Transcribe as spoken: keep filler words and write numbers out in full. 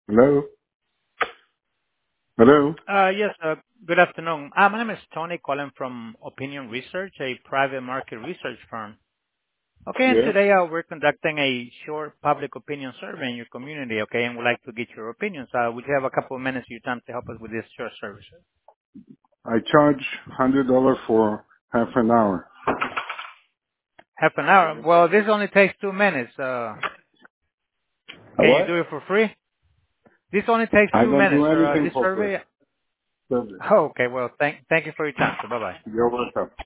Hello? Hello? Uh Yes, uh good afternoon. Uh My name is Tony, calling from Opinion Research, a private market research firm. Okay, and Yes? today uh we're conducting a short public opinion survey in your community, okay, and we'd like to get your opinions. Uh Would you have a couple of minutes of your time to help us with this short service? I charge one hundred dollars for half an hour. Half an hour? Well, this only takes two minutes. Uh A Can you what? do it for free? This only takes I two don't do minutes, sir. Uh, anything This for free. survey... Service. Oh, okay. Well, thank thank you for your time, sir. Bye-bye. You're welcome.